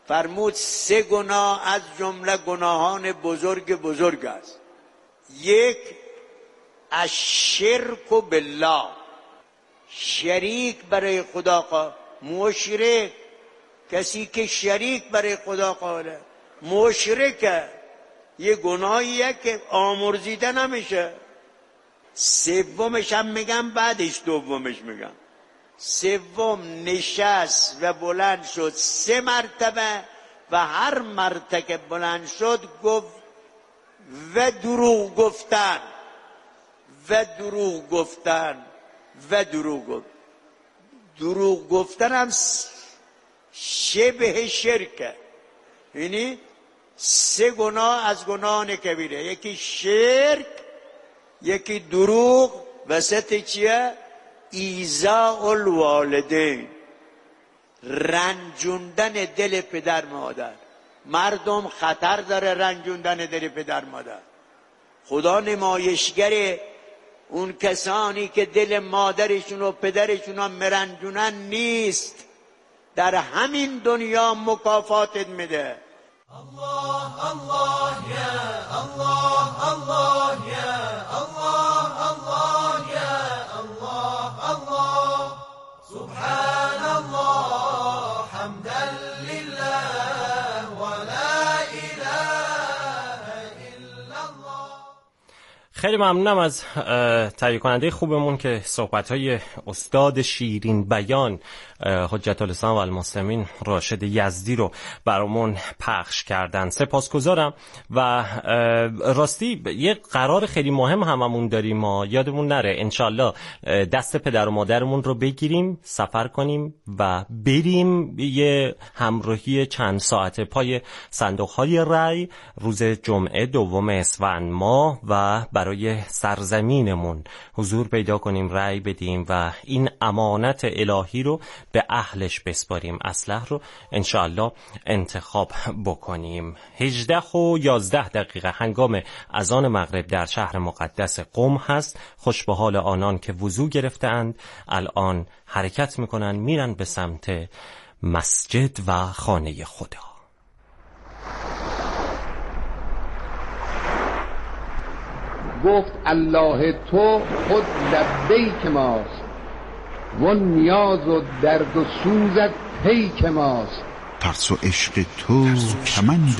فرمود 3 گناه از جمله گناهان بزرگ است. 1 الشرک بالله، شریک برای خدا مشرک، کسی که شریک برای خدا قائله مشرکه، یه گناهیه که آمرزیده نمیشه. 3 هم میگم، بعدش 2 میگم. 3 نشست و بلند شد 3 مرتبه و هر مرتبه که بلند شد گفت و دروغ گفتن و دروغ گفتن و دروغ گفت. دروغ گفتن هم شبه شرکه، یعنی 3 گناه از گناهان کبیره، یکی شرک، یکی دروغ، وسط چیه؟ ایذاء الوالدین، رنجوندن دل پدر مادر. مردم خطر داره رنجوندن دل پدر مادر. خدا نمایشگر اون کسانی که دل مادرشون و پدرشون رو مرنجونن نیست، در همین دنیا مکافاتت میده. الله الله یا الله الله یا الله الله یا الله الله سبحان الله حمدا لله ولا اله الا الله. خیلی ممنونم از تهیه کننده خوبمون که صحبت‌های استاد شیرین بیان حجت الاسلام و المسلمین راشد یزدی رو برامون پخش کردن. سپاسگزارم. و راستی یه قرار خیلی مهم هممون داریم، ما یادمون نره انشالله دست پدر و مادرمون رو بگیریم، سفر کنیم و بریم یه همراهی چند ساعته پای صندوق‌های رای روز جمعه 2 اسفند ماه و برای سرزمینمون حضور پیدا کنیم، رای بدیم و این امانت الهی رو به اهلش بسپاریم، اصلح رو انشاءالله انتخاب بکنیم. 18:11 هنگام اذان مغرب در شهر مقدس قم هست. خوش به حال آنان که وضو گرفتند، الان حرکت میکنن میرن به سمت مسجد و خانه خدا. گفت الله تو خود لبیک ماست و نیاز و درد و سوزت پیک ماست. ترس و عشق تو کمند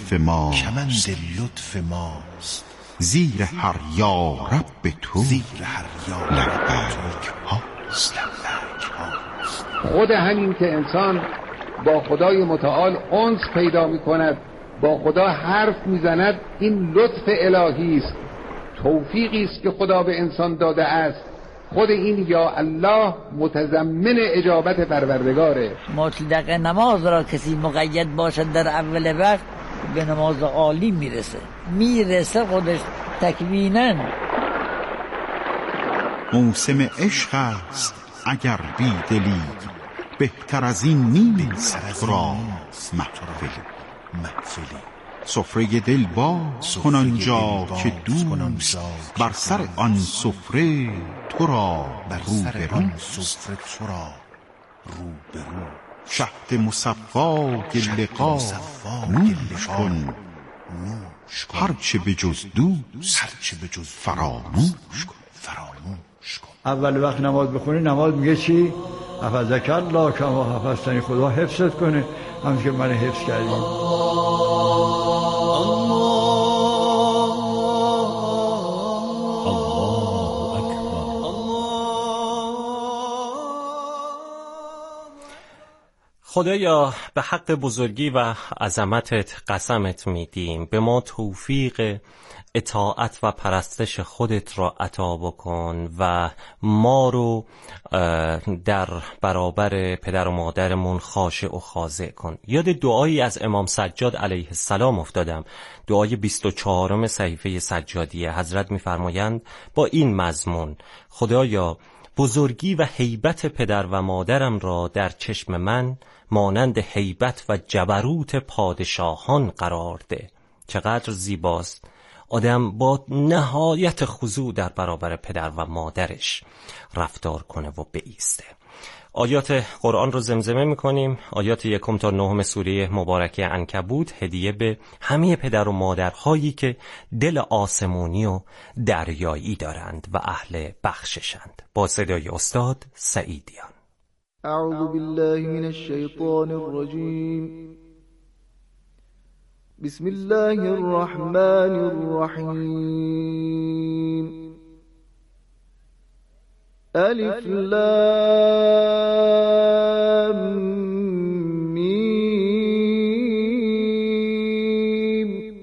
لطف ماست زیر هر یا رب تو لبیک هاست. خود همین که انسان با خدای متعال انس پیدا می کند، با خدا حرف می زند، این لطف الهی است، توفیقی است که خدا به انسان داده است. خود این یا الله متضمن اجابت پروردگاره. مطلق نماز را کسی مقید باشد در اول وقت به نماز عالی میرسه خودش تکویناً. موسم عشق است اگر بی دلی، بهتر از این نیست را محفلی. سفره دل باز کن آنجا که دوست بر سر آن سفره تو را روبرو. شهد مصفای لقا نوش کن، هرچه به جز دوست فراموش کن. اول وقت نماز بخونی، نماز میگه چی؟ حفظک الله کما حفظتنی، خدا حفظت کنه همون که من حفظ کردیم. خدایا به حق بزرگی و عظمتت قسمت میدیم، به ما توفیق اطاعت و پرستش خودت را عطا بکن و ما رو در برابر پدر و مادرمون خاشع و خاضع کن. یاد دعایی از امام سجاد علیه السلام افتادم، دعای 24 صحیفه سجادیه. حضرت میفرمایند با این مضمون: خدایا بزرگی و هیبت پدر و مادرم را در چشم من مانند هیبت و جبروت پادشاهان قرار ده. چقدر زیباست آدم با نهایت خضوع در برابر پدر و مادرش رفتار کنه و بایسته. آیات قرآن رو زمزمه میکنیم. آیات 1 تا 9 سوره مبارکه عنکبوت هدیه به همه پدر و مادرهایی که دل آسمونی و دریایی دارند و اهل بخششند. با صدای استاد سعیدیان. اعوذ بالله من الشیطان الرجیم. بسم الله الرحمن الرحیم. الف لام میم.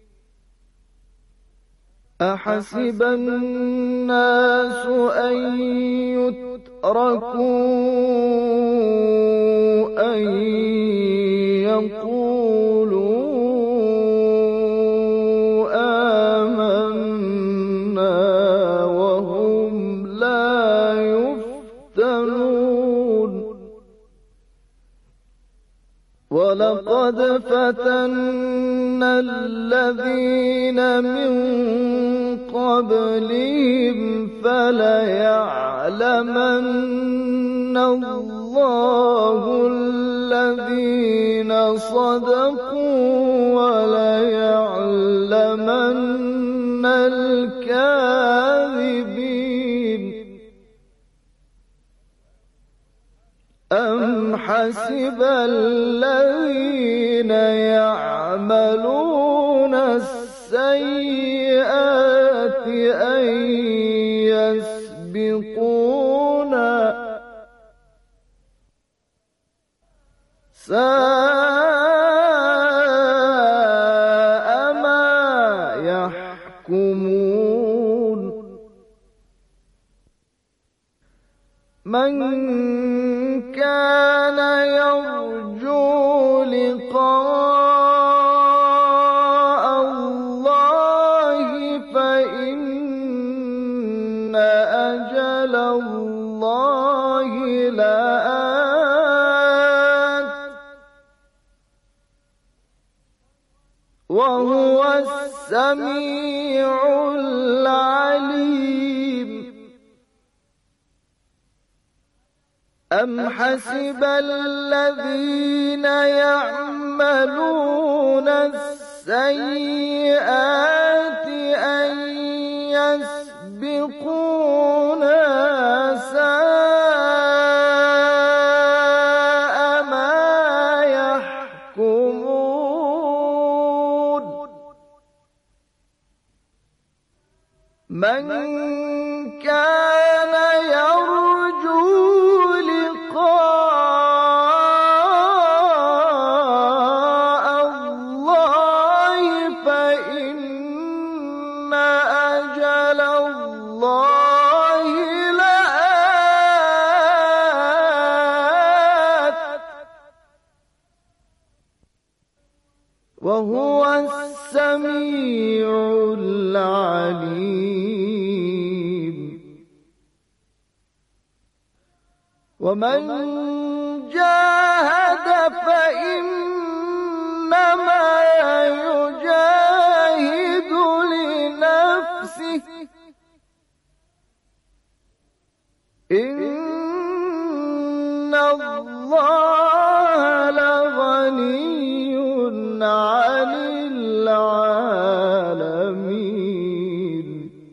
احسب الناس ان يتركوا ان يقولوا آمنا وهم لا يفتنون. ولقد فتنا الذين من قبلهم فليعلمن الله الذين صدقوا وليعلمن الكاذبين. أم حسب الذين يعملون السيئات أن يسبقونا ساء ما يحكمون. من كان يرجو لقاء الله فإن أجل الله لآت وهو السميع العليم. أم حسب الذين يعملون السيئات أن يسبقونا ساء ما يحكمون. من كان يرجو لقاء الله فإن أجل الله لآت وهو السميع العليم. ومن جاهد فإنما يجاهد لنفسه إن الله لغني عن العالمين.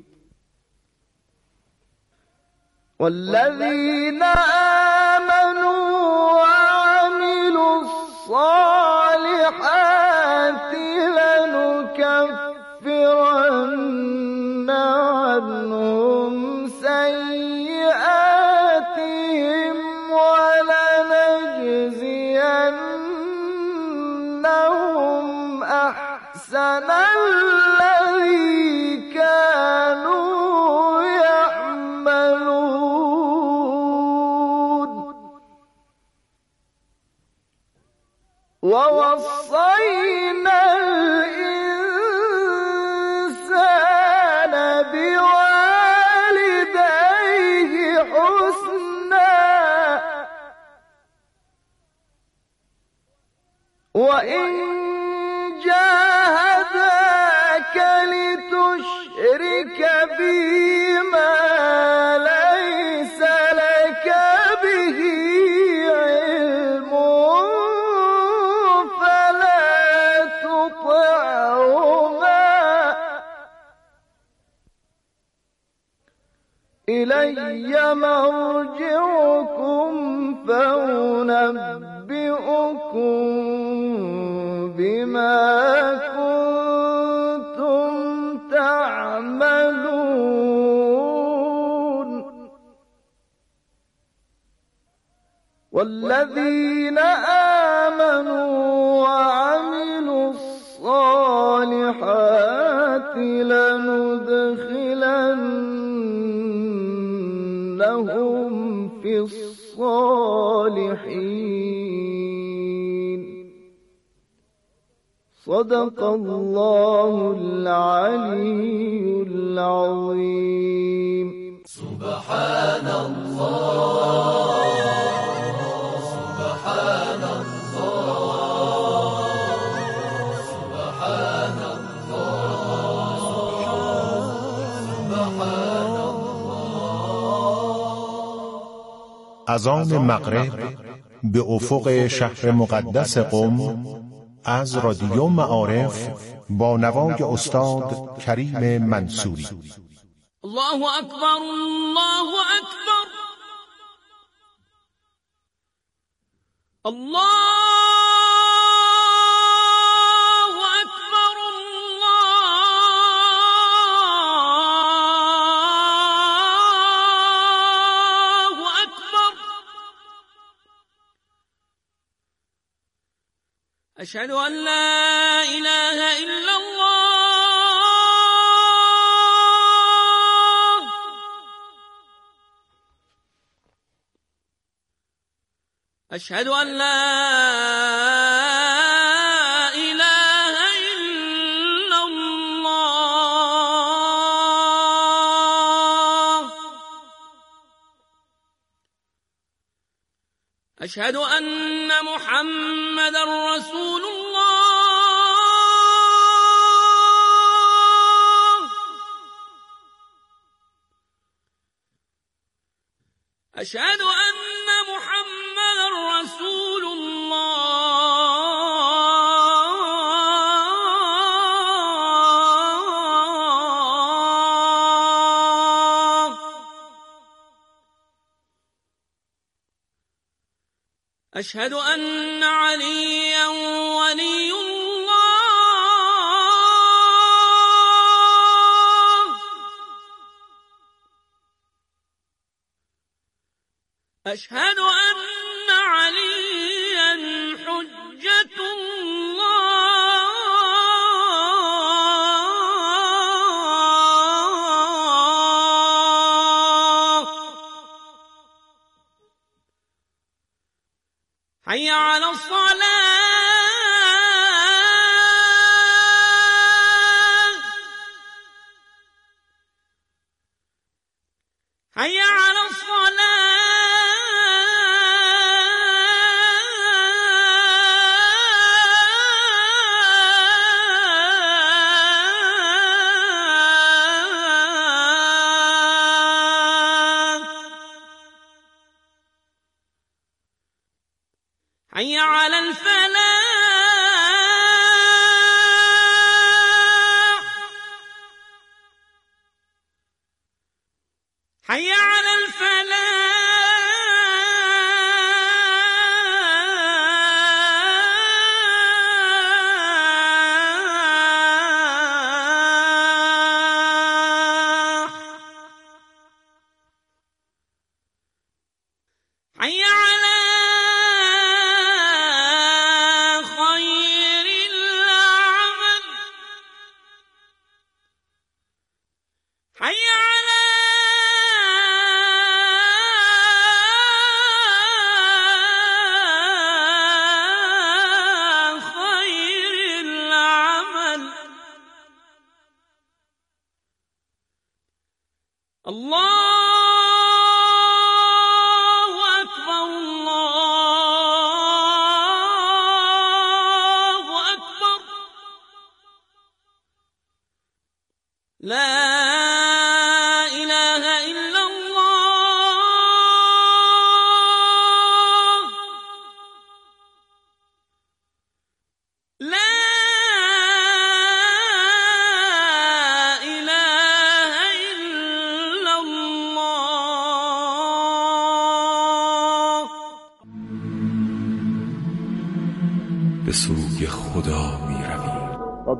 والذين آمنوا وعملوا الصالحات لنكفرن عنهم سيئاتهم ولنجزينهم أحسن الذي كانوا يعملون. ووصينا الإنسان بوالديه حسنا وإن جاهداك لتشرك بي ما ليس لك به إلي مرجعكم فأنبئكم بما كنتم تعملون والذين آمنوا وعملوا الصالحات لندخلنهم في الصالحين صدق الله العلي العظيم. سبحان الله سبحان الله سبحان الله سبحان الله. اذان مغرب به افق شهر مقدس قم از رادیو معارف با نوای استاد کریم منصوری. الله اکبر الله اکبر الله اکبر الله اکبر اشهد ان لا اله الا الله أشهد أن لا إله إلا الله أشهد أن محمدا رسول الله أشهد أن محمدا رسول الله أشهد أن عليا ولي الله أشهد أن عليا حجة الله حي على الصلاة حي على الصلاة حي على الفلاح حي على الفلاح حي على خير العمل حي على خير العمل الله أكبر الله أكبر لا إله إلا الله لا إله إلا الله به سوی خدا می رویم. قد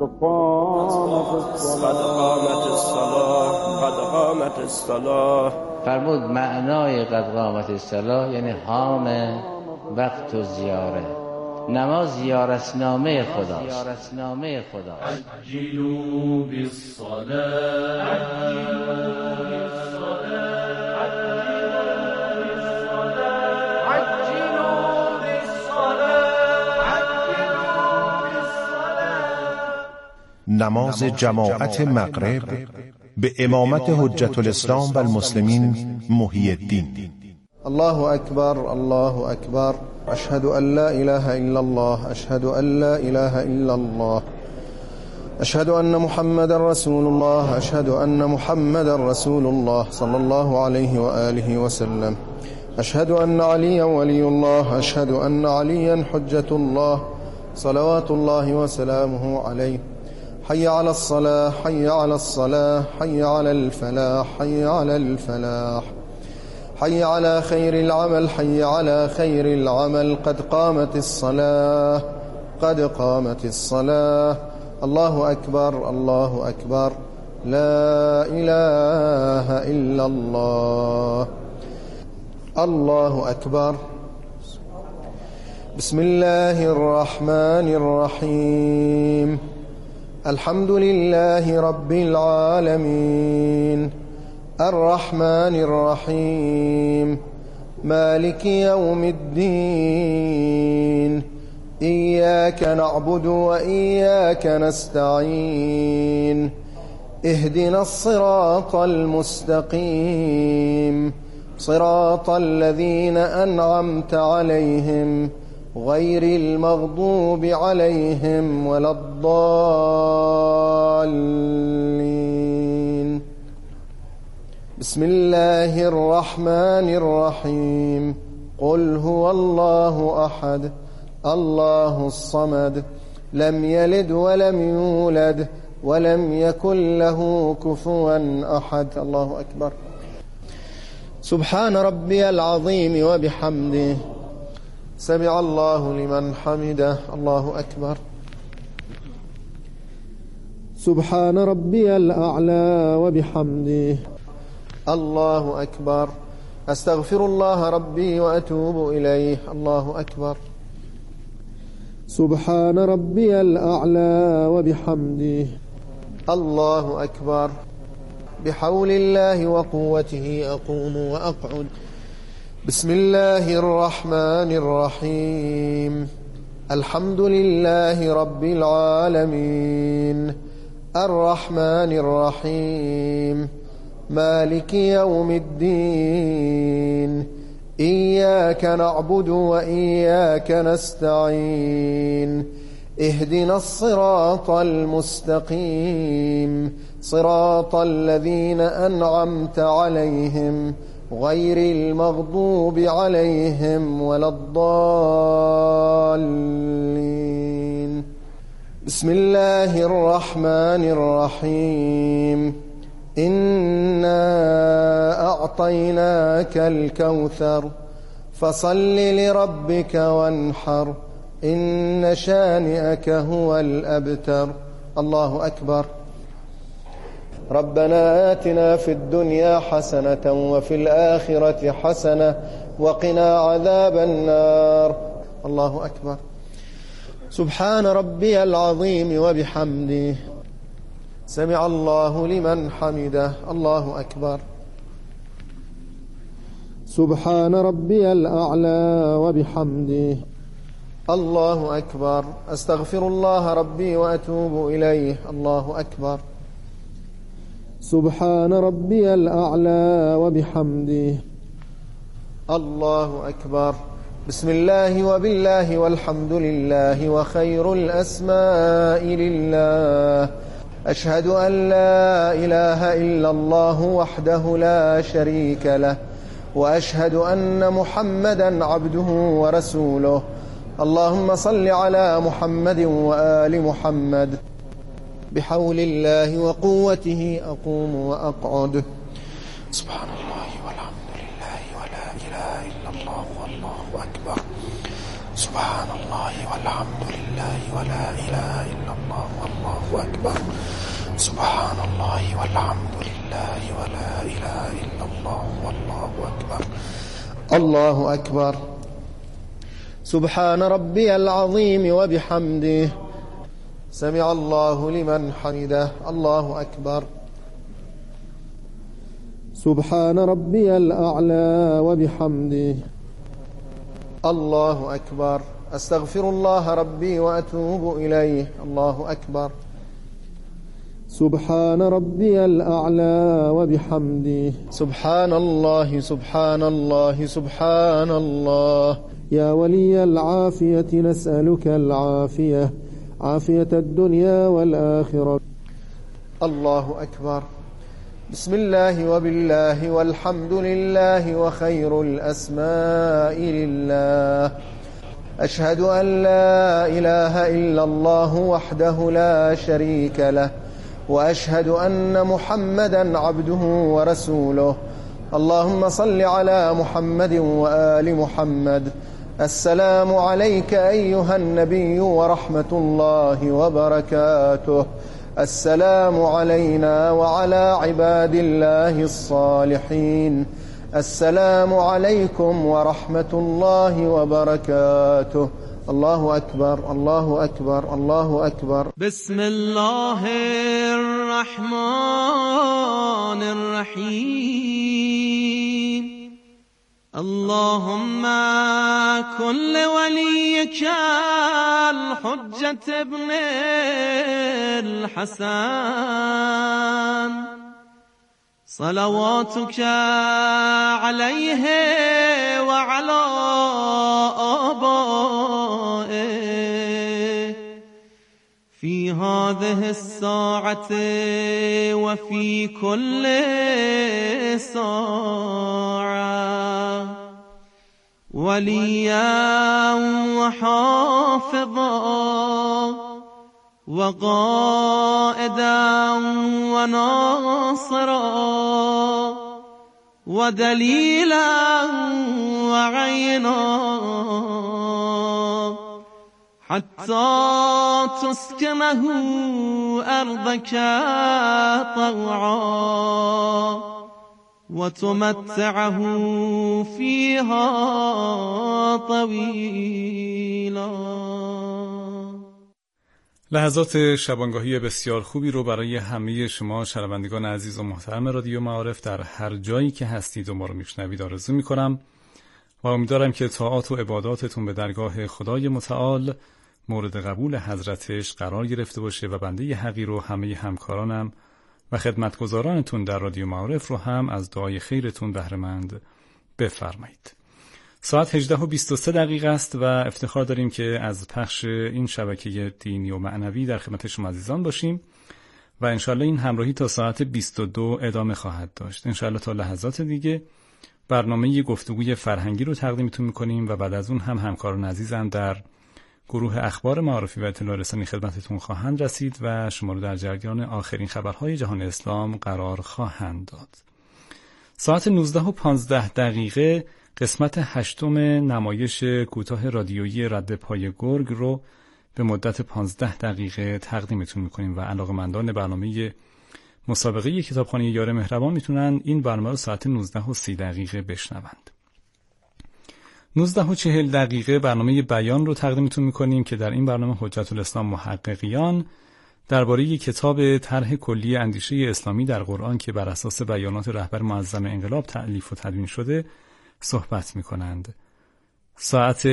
قامت الصلاة. فرمود معنای قد قامت الصلاة یعنی حان وقت و زیاره. نماز زیارتنامه خداست. عجلوا بالصلاة نماز جماعت مغرب به امامت حجت الاسلام و المسلمین محی الدین. الله أكبر الله أكبر أشهد أن لا إله إلا الله أشهد أن لا إله إلا الله أشهد أن محمد رسول الله أشهد أن محمد رسول الله صلى الله عليه وآله وسلم أشهد أن عليا ولي الله أشهد أن عليا حجة الله صلوات الله وسلامه عليه. حي على الصلاة حي على الصلاة حي على الفلاح حي على الفلاح حي على خير العمل حي على خير العمل. قد قامت الصلاة قد قامت الصلاة. الله أكبر الله أكبر لا إله إلا الله. الله أكبر. بسم الله الرحمن الرحيم. الحمد لله رب العالمين الرحمن الرحيم مالك يوم الدين إياك نعبد وإياك نستعين اهدنا الصراط المستقيم صراط الذين أنعمت عليهم غير المغضوب عليهم ولا الضالين. بسم الله الرحمن الرحيم. قل هو الله أحد الله الصمد لم يلد ولم يولد ولم يكن له كفوا أحد. الله أكبر. سبحان ربي العظيم وبحمده سمع الله لمن حمده. الله أكبر. سبحان ربي الأعلى وبحمده. الله أكبر. أستغفر الله ربي وأتوب إليه. الله أكبر. سبحان ربي الأعلى وبحمده. الله أكبر. بحول الله وقوته أقوم وأقعد. بسم الله الرحمن الرحيم. الحمد لله رب العالمين الرحمن الرحيم مالك يوم الدين إياك نعبد وإياك نستعين اهدنا الصراط المستقيم صراط الذين أنعمت عليهم غير المغضوب عليهم ولا الضالين. بسم الله الرحمن الرحيم. إنا أعطيناك الكوثر فصل لربك وانحر إن شانئك هو الأبتر. الله أكبر. ربنا آتنا في الدنيا حسنة وفي الآخرة حسنة وقنا عذاب النار. الله أكبر. سبحان ربي العظيم وبحمده سمع الله لمن حمده. الله أكبر. سبحان ربي الأعلى وبحمده. الله أكبر. أستغفر الله ربي وأتوب إليه. الله أكبر. سبحان ربي الأعلى وبحمده. الله أكبر. بسم الله وبالله والحمد لله وخير الأسماء لله. أشهد أن لا إله إلا الله وحده لا شريك له وأشهد أن محمدا عبده ورسوله. اللهم صل على محمد وآل محمد. بحول الله وقوته أقوم وأقعد. سبحان الله والحمد لله ولا إله إلا الله والله أكبر. سبحان الله والحمد لله ولا إله إلا الله والله أكبر سبحان الله والحمد لله ولا إله إلا الله والله أكبر الله أكبر سبحان ربي العظيم وبحمده سمع الله لمن حمده الله أكبر سبحان ربي الأعلى وبحمده الله أكبر أستغفر الله ربي وأتوب إليه الله أكبر سبحان ربي الأعلى وبحمده سبحان الله سبحان الله سبحان الله يا ولي العافية نسألك العافية عافية الدنيا والآخرة الله أكبر بسم الله وبالله والحمد لله وخير الأسماء لله أشهد أن لا إله إلا الله وحده لا شريك له وأشهد أن محمدا عبده ورسوله اللهم صل على محمد وآل محمد السلام عليك أيها النبي ورحمة الله وبركاته السلام علينا وعلى عباد الله الصالحين السلام عليكم ورحمة الله وبركاته الله أكبر الله أكبر الله أكبر بسم الله الرحمن الرحيم اللهم كن لوليك الحجة ابن الحسن صلواتك عليه وعلى آبائه في هذه الساعة وفي كل ساعة وليا وحافظا وقائدا وناصرا ودليلا وعينا حتى تسكنه أرضك طوعا وتمتعه فيها طويلا. لحظات شبانگاهی بسیار خوبی رو برای همه شما شنوندگان عزیز و محترم رادیو معارف در هر جایی که هستید و ما رو میشنوید آرزو میکنم و امیدوارم که طاعات و عباداتتون به درگاه خدای متعال مورد قبول حضرتش قرار گرفته باشه و بنده حقیر و همه همکارانم و خدمتگزارانتون در رادیو معارف رو هم از دعای خیرتون بهره‌مند بفرمایید. ساعت 18:23 است و افتخار داریم که از پخش این شبکه دینی و معنوی در خدمت شما عزیزان باشیم و انشالله این همراهی تا ساعت 22 ادامه خواهد داشت. انشالله تا لحظات دیگه برنامه گفتگوی فرهنگی رو تقدیمتون میکنیم و بعد از اون هم همکاران عزیزم در گروه اخبار معارفی و اطلاع رسانی خدمتتون خواهند رسید و شما رو در جریان آخرین خبرهای جهان اسلام قرار خواهند داد. ساعت 19:15 قسمت 8 نمایش کوتاه رادیویی رد پای گرگ رو به مدت 15 دقیقه تقدیمتون میکنیم و علاقه‌مندان برنامه مسابقه کتابخانه یار مهربان میتونن این برنامه رو ساعت 19:30 بشنوند. 19:40 برنامه بیان رو تقدیمتون میکنیم که در این برنامه حجت الاسلام محققیان درباره کتاب طرح کلی اندیشه اسلامی در قرآن که بر اساس بیانات رهبر معظم انقلاب تألیف و تدوین شده صحبت میکنند. ساعت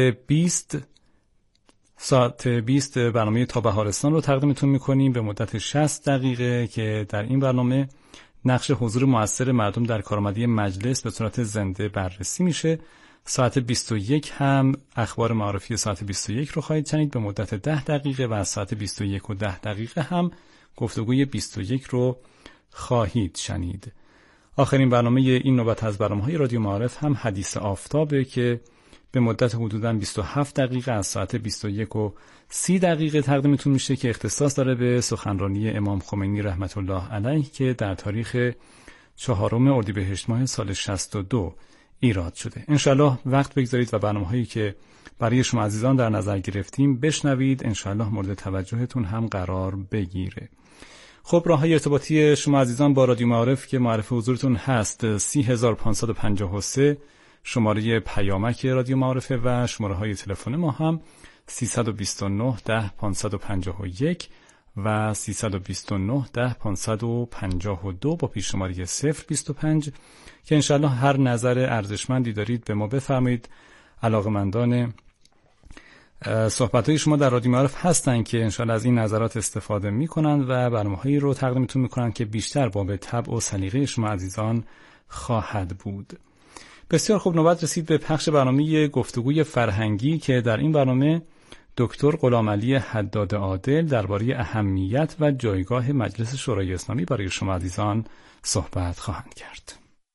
20 برنامه تا بهارستان رو تقدیمتون میکنیم به مدت 60 دقیقه که در این برنامه نقش حضور مؤثر مردم در کارآمدی مجلس به صورت زنده بررسی میشه. ساعت 21 هم اخبار معارفی ساعت 21 رو خواهید شنید به مدت 10 دقیقه و از ساعت 21:10 هم گفتگوی 21 رو خواهید شنید. آخرین برنامه این نوبت از برنامه‌های رادیو معارف هم حدیث آفتابه که به مدت حدوداً 27 دقیقه از ساعت 21:30 تقدیمتون میشه که اختصاص داره به سخنرانی امام خمینی رحمت الله علیه که در تاریخ 4 اردیبهشت ماه سال 62 ایراد شده. انشالله وقت بگذارید و برنامه‌هایی که برای شما عزیزان در نظر گرفتیم بشنوید، انشالله مورد توجهتون هم قرار بگیره. خب راه‌های ارتباطی شما عزیزان با رادیو معارف که معرف حضورتون هست 30553 شماره پیامک رادیو معارفه و شماره های تلفن ما هم 329 10 551 و 329 10 552 با پیش شماره 025 که انشالله هر نظر ارزشمندی دارید به ما بفرمایید. علاقمندان صحبت‌های شما در رادیو معارف هستن که انشالله از این نظرات استفاده می‌کنند و برنامه‌هایی رو تقدیمتون می‌کنند که بیشتر با به طبع و سلیقه شما عزیزان خواهد بود. بسیار خوب، نوبت رسید به پخش برنامه گفتگوی فرهنگی که در این برنامه دکتر غلامعلی حداد عادل درباره اهمیت و جایگاه مجلس شورای اسلامی برای شما عزیزان صحبت خواهند کرد.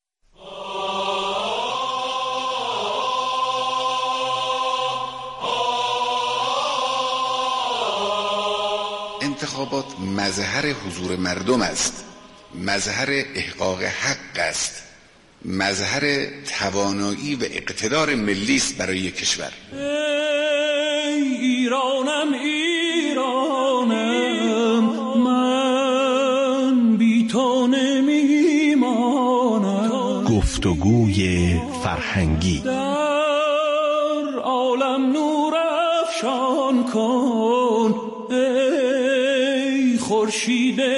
انتخابات مظهر حضور مردم است، مظهر احقاق حق است، مظهر توانایی و اقتدار ملی است برای کشور. ایرانم ایرانم من بی تو نمیمانم. گفتگوی فرهنگی. در عالم نور افشان کن ای خورشید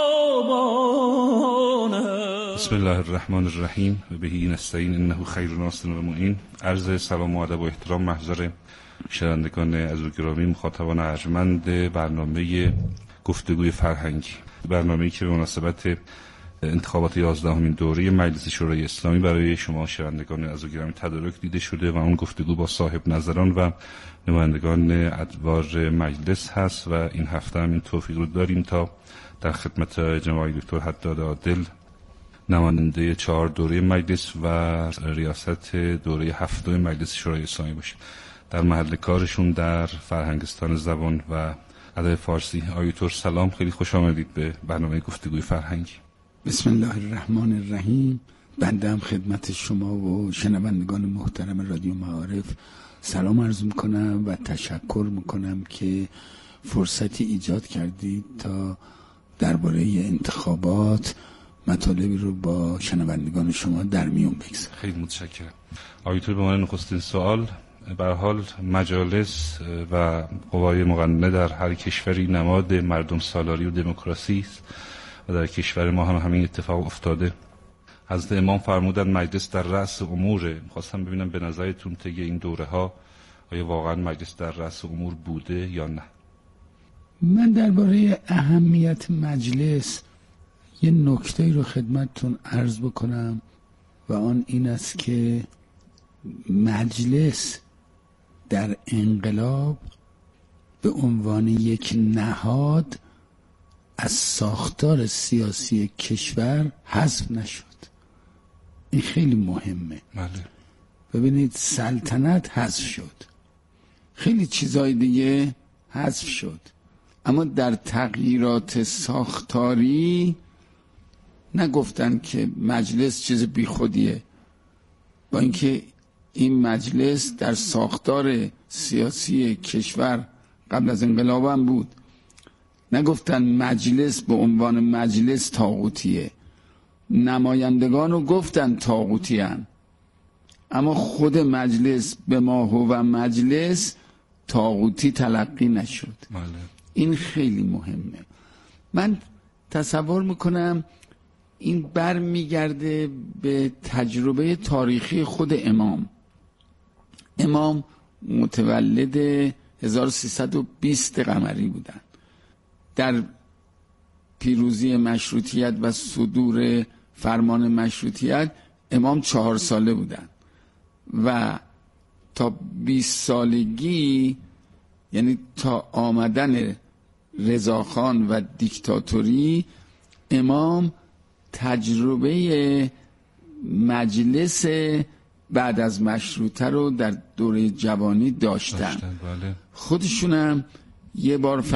تابانم. بسم الله الرحمن الرحیم و بهی نستعین انه خیر ناصر و معین. عرض سلام و ادب و احترام محضر شنوندگان عزیز و گرامی، مخاطبان ارجمند برنامه گفتگوی فرهنگی، برنامه‌ای که به مناسبت انتخابات 11مین دوره مجلس شورای اسلامی برای شما شنوندگان عزیز و گرامی تدارک دیده شده و اون گفتگو با صاحب نظران و نمایندگان ادوار مجلس هست و این هفته هم این توفیق رو داریم تا در خدمت جناب دکتر حداد عادل نماینده 4 دوره مجلس و ریاست دوره 7 مجلس شورای اسلامی باشیم. در محل کارشون در فرهنگستان زبان و ادب فارسی. آیتور سلام، خیلی خوش آمدید به برنامه گفتگوی فرهنگی. بسم الله الرحمن الرحیم. بنده هم خدمت شما و شنوندگان محترم رادیو معارف سلام عرض میکنم و تشکر میکنم که فرصتی ایجاد کردید تا درباره انتخابات مطالبی رو با شنوندگان شما در میون بگذارم. خیلی متشکرم. آیتور، به من نخستین سوال، به هر حال مجالس و قوای مقننه در هر کشوری نماد مردم سالاری و دموکراسی است و در کشور ما هم همین اتفاق افتاده. حضرت امام فرمودن مجلس در رأس اموره. خواستم ببینم به نظرتون طی این دوره ها آیا واقعا مجلس در رأس امور بوده یا نه؟ من درباره اهمیت مجلس یه نکته رو خدمتتون عرض بکنم و آن این است که مجلس در انقلاب به عنوان یک نهاد از ساختار سیاسی کشور حذف نشد. این خیلی مهمه. بله. ببینید، سلطنت حذف شد، خیلی چیزای دیگه حذف شد، اما در تغییرات ساختاری نگفتن که مجلس چیز بی خودیه، با اینکه این مجلس در ساختار سیاسی کشور قبل از انقلاب هم بود. نگفتن مجلس به عنوان مجلس طاغوتیه، نمایندگان رو گفتن طاغوتی هن، اما خود مجلس به ما هو مجلس طاغوتی تلقی نشد. این خیلی مهمه. من تصور میکنم این بر میگرده به تجربه تاریخی خود امام. امام متولد 1320 قمری بودن. در پیروزی مشروطیت و صدور فرمان مشروطیت امام 4 ساله بودن و تا 20 سالگی، یعنی تا آمدن رضاخان و دیکتاتوری، امام تجربه مجلس بعد از مشروطه رو در دوره جوانی داشتن. بله. خودشونم یه بار